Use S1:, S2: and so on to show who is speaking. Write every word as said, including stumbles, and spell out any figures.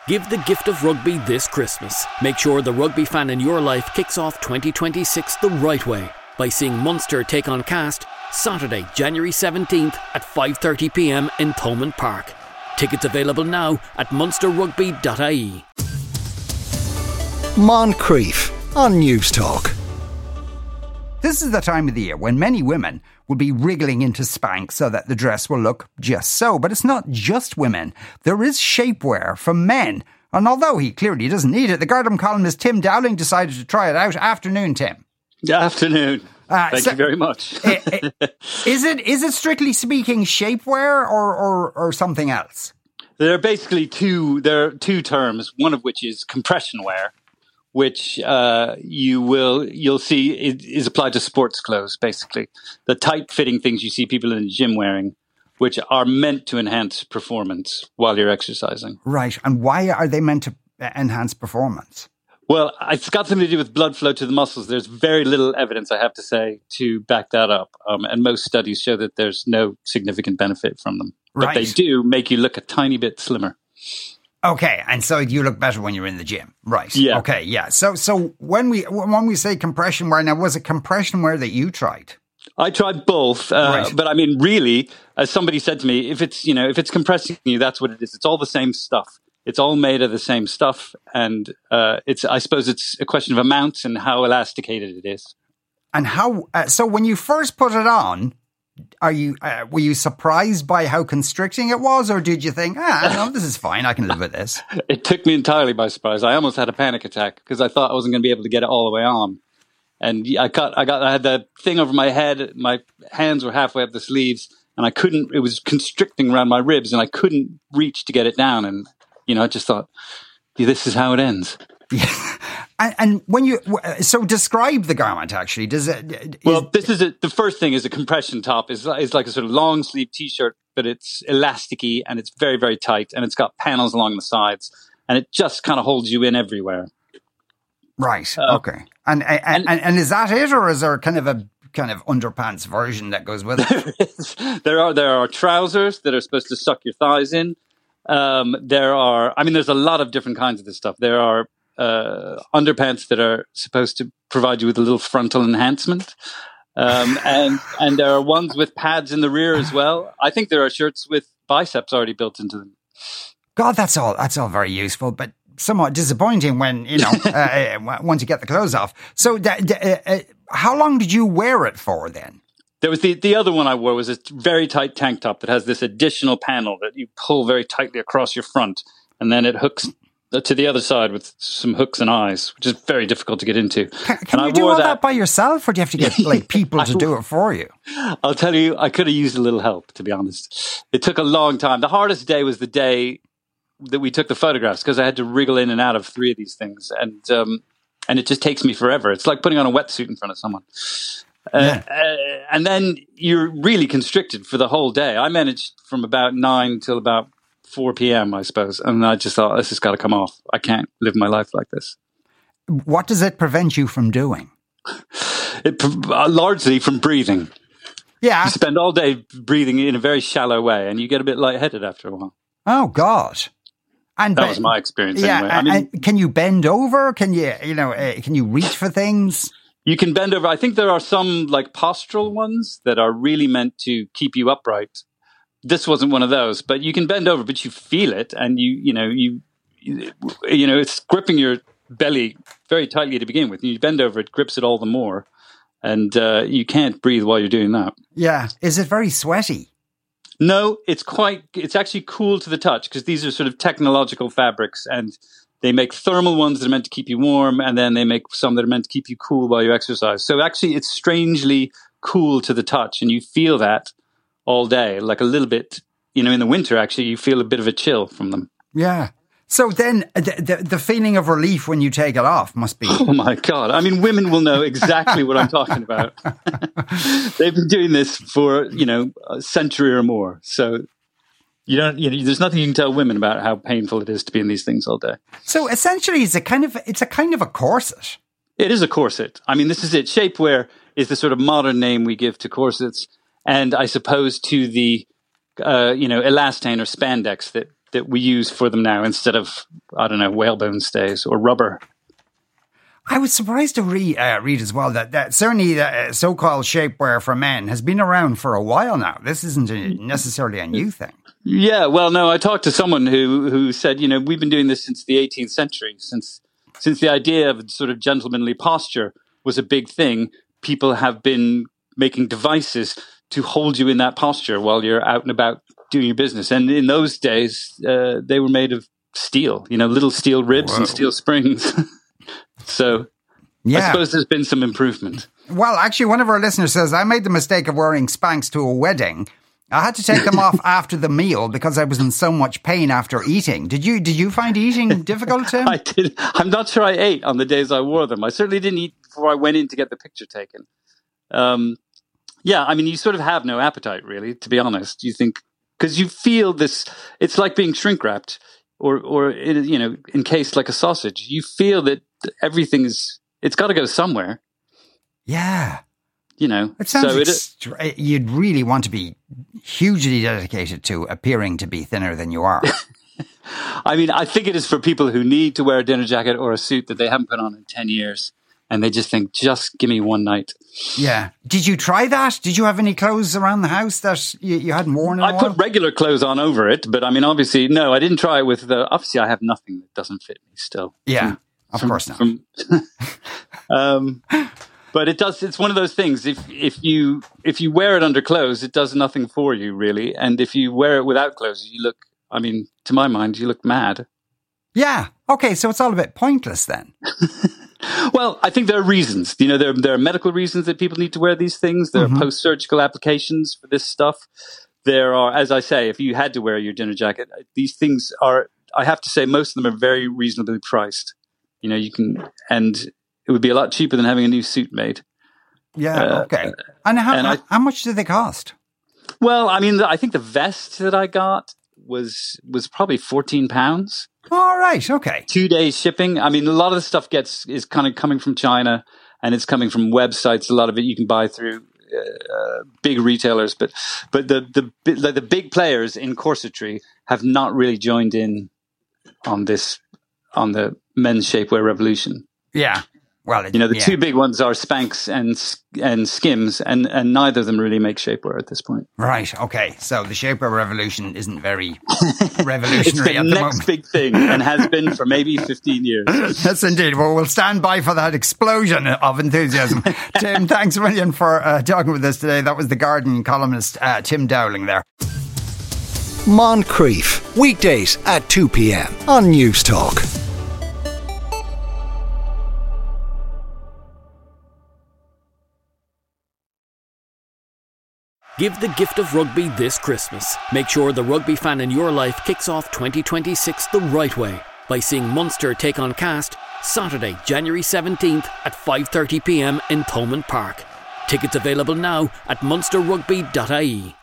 S1: Give the gift of rugby this Christmas. Make sure the rugby fan in your life kicks off twenty twenty-six the right way by seeing Munster take on Cast Saturday, January seventeenth at five thirty p m in Thomond Park. Tickets available now at munster rugby dot I E.
S2: Moncrief on News Talk.
S3: This is the time of the year when many women will be wriggling into Spanx so that the dress will look just so. But it's not just women. There is shapewear for men. And although he clearly doesn't need it, the Gardaí columnist Tim Dowling decided to try it out. Afternoon, Tim.
S4: Afternoon. Uh, Thank so, you very much.
S3: is it is it strictly speaking shapewear or, or, or something else?
S4: There are basically two, there are two terms, one of which is compression wear, which uh, you will you'll see it is applied to sports clothes, basically. The tight-fitting things you see people in the gym wearing, which are meant to enhance performance while you're exercising.
S3: Right. And why are they meant to enhance performance?
S4: Well, it's got something to do with blood flow to the muscles. There's very little evidence, I have to say, to back that up. Um, and most studies show that there's no significant benefit from them. But
S3: right.
S4: They do make you look a tiny bit slimmer.
S3: Okay, and so you look better when you're in the gym, right?
S4: Yeah.
S3: Okay, yeah. So, so when we when we say compression wear, now was it compression wear that you tried?
S4: I tried both, uh, right. But I mean, really, as somebody said to me, if it's you know if it's compressing you, that's what it is. It's all the same stuff. It's all made of the same stuff, and uh, it's I suppose it's a question of amounts and how elasticated it is.
S3: And how? Uh, so when you first put it on. Are you uh, were you surprised by how constricting it was, or did you think, ah, no, this is fine, I can live with this?
S4: It took me entirely by surprise. I almost had a panic attack because I thought I wasn't going to be able to get it all the way on. And I got, I got, I had that thing over my head. My hands were halfway up the sleeves, and I couldn't. It was constricting around my ribs, and I couldn't reach to get it down. And you know, I just thought, yeah, this is how it ends.
S3: Yeah. And, and when you so describe the garment, actually, does it? Is,
S4: well, this is a, the first thing is a compression top. is is like a sort of long sleeve t-shirt, but it's elasticy and it's very very tight, and it's got panels along the sides, and it just kind of holds you in everywhere.
S3: Right. Uh, okay. And and, and and is that it, or is there kind of a kind of underpants version that goes with it?
S4: There, is, there are there are trousers that are supposed to suck your thighs in. Um, there are, I mean, there's a lot of different kinds of this stuff. There are. Uh, underpants that are supposed to provide you with a little frontal enhancement, um, and and there are ones with pads in the rear as well. I think there are shirts with biceps already built into them.
S3: God, that's all. That's all very useful, but somewhat disappointing when you know uh, once you get the clothes off. So, d- d- uh, how long did you wear it for then?
S4: There was the the other one I wore was a very tight tank top that has this additional panel that you pull very tightly across your front, and then it hooks to the other side with some hooks and eyes, which is very difficult to get into.
S3: Can, can you do all that, that by yourself, or do you have to get like people to do it for you?
S4: I'll tell you, I could have used a little help, to be honest. It took a long time. The hardest day was the day that we took the photographs, because I had to wriggle in and out of three of these things, and um, and it just takes me forever. It's like putting on a wetsuit in front of someone. Uh, yeah. uh, and then you're really constricted for the whole day. I managed from about nine till about four p.m., I suppose. And I just thought, this has got to come off. I can't live my life like this.
S3: What does it prevent you from doing?
S4: It uh, largely from breathing.
S3: Yeah.
S4: You spend all day breathing in a very shallow way, and you get a bit lightheaded after a while.
S3: Oh, God. And
S4: that
S3: be-
S4: was my experience
S3: yeah,
S4: anyway. I
S3: and,
S4: mean,
S3: and can you bend over? Can you, you know, uh, can you reach for things?
S4: You can bend over. I think there are some like postural ones that are really meant to keep you upright. This wasn't one of those, but you can bend over, but you feel it, and you, you know, you, you know, it's gripping your belly very tightly to begin with. And you bend over, it grips it all the more, and uh, you can't breathe while you're doing that.
S3: Yeah, is it very sweaty?
S4: No, it's quite. It's actually cool to the touch, because these are sort of technological fabrics, and they make thermal ones that are meant to keep you warm, and then they make some that are meant to keep you cool while you exercise. So actually, it's strangely cool to the touch, and you feel that all day, like a little bit, you know, in the winter, actually, you feel a bit of a chill from them.
S3: Yeah. So then the, the, the feeling of relief when you take it off must be...
S4: Oh, my God. I mean, women will know exactly what I'm talking about. They've been doing this for, you know, a century or more. So you don't, you know, there's nothing you can tell women about how painful it is to be in these things all day.
S3: So essentially, it's a kind of, it's a kind of a corset.
S4: It is a corset. I mean, this is it. Shapewear is the sort of modern name we give to corsets. And I suppose to the, uh, you know, elastane or spandex that that we use for them now instead of, I don't know, whalebone stays or rubber.
S3: I was surprised to read, uh, read as well that, that certainly the uh, so-called shapewear for men has been around for a while now. This isn't a, necessarily a new thing.
S4: Yeah, well, no, I talked to someone who, who said, you know, we've been doing this since the eighteenth century, since since the idea of sort of gentlemanly posture was a big thing. People have been making devices to hold you in that posture while you're out and about doing your business. And in those days, uh, they were made of steel, you know, little steel ribs Whoa. and steel springs. So yeah. I suppose there's been some improvement.
S3: Well, actually, one of our listeners says, I made the mistake of wearing Spanx to a wedding. I had to take them off after the meal because I was in so much pain after eating. Did you Did you find eating difficult, Tim?
S4: I did. I'm not sure I ate on the days I wore them. I certainly didn't eat before I went in to get the picture taken. Um, yeah, I mean, you sort of have no appetite, really, to be honest. You think, because you feel this, it's like being shrink wrapped or, or in, you know, encased like a sausage. You feel that everything is, it's got to go somewhere.
S3: Yeah.
S4: You know,
S3: it sounds
S4: so
S3: extra- it, you'd really want to be hugely dedicated to appearing to be thinner than you are.
S4: I mean, I think it is for people who need to wear a dinner jacket or a suit that they haven't put on in ten years. And they just think, just give me one night.
S3: Yeah. Did you try that? Did you have any clothes around the house that you, you hadn't worn in a
S4: I
S3: while?
S4: put regular clothes on over it. But I mean, obviously, no, I didn't try it with the, obviously I have nothing that doesn't fit me still.
S3: Yeah,
S4: from,
S3: of
S4: from,
S3: course not.
S4: From, um, but it does, it's one of those things. If, if you, if you wear it under clothes, it does nothing for you really. And if you wear it without clothes, you look, I mean, to my mind, you look mad.
S3: Yeah. Okay. So it's all a bit pointless then.
S4: Well, I think there are reasons. You know, there, there are medical reasons that people need to wear these things. There mm-hmm. are post-surgical applications for this stuff. There are, as I say, if you had to wear your dinner jacket, these things are, I have to say, most of them are very reasonably priced. You know, you can, and it would be a lot cheaper than having a new suit made.
S3: Yeah, uh, okay. And, how,
S4: and I,
S3: how much do they cost?
S4: Well, I mean, I think the vest that I got was was probably fourteen pounds.
S3: All right, okay.
S4: Two days shipping. I mean, a lot of the stuff gets is kind of coming from China, and it's coming from websites. A lot of it you can buy through uh, big retailers, but but the the the big players in corsetry have not really joined in on this on the men's shapewear revolution.
S3: Yeah. Well, it,
S4: you know, the
S3: yeah.
S4: two big ones are Spanx and and Skims, and, and neither of them really make shapewear at this point.
S3: Right. Okay. So the shapewear revolution isn't very revolutionary
S4: it's the
S3: at the
S4: next
S3: moment.
S4: big thing, and has been for maybe fifteen years.
S3: Yes, indeed. Well, we'll stand by for that explosion of enthusiasm. Tim, thanks a million for uh, talking with us today. That was the Guardian columnist uh, Tim Dowling there.
S2: Moncrief, weekdays at two p.m. on News Talk.
S1: Give the gift of rugby this Christmas. Make sure the rugby fan in your life kicks off twenty twenty-six the right way by seeing Munster take on Cast Saturday, January seventeenth at five thirty p.m. in Thomond Park. Tickets available now at munster rugby dot I E.